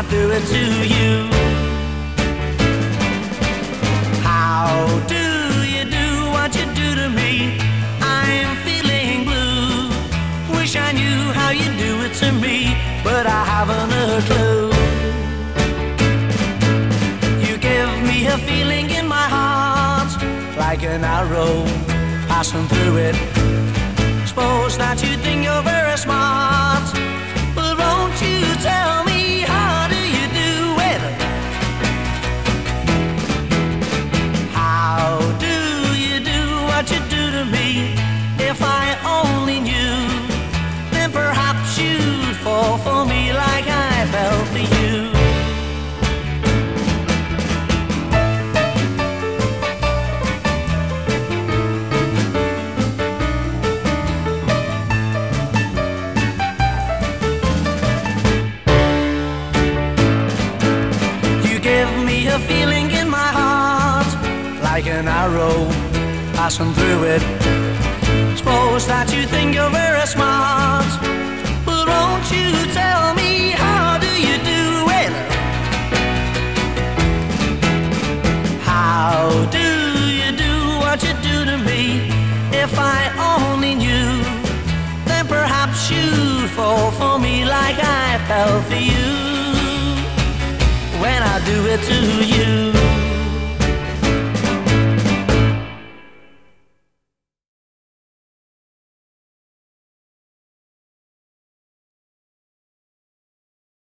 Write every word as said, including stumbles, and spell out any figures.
do it to you. How do you do what you do to me? I'm feeling blue. Wish I knew how you do it to me, but I haven't a clue. You give me a feeling in my heart, like an arrow passing through it. Suppose that you think you're very smart, but won't you tell me, how do you do it? How do you do what you do to me? If I only knew, then perhaps you'd fall for me like I fell for you. A feeling in my heart, like an arrow passing through it. Suppose that you think you're very smart, but won't you tell me, how do you do it? How do you do what you do to me? If I only knew, then perhaps you'd fall for me like I fell for you when I do it to you.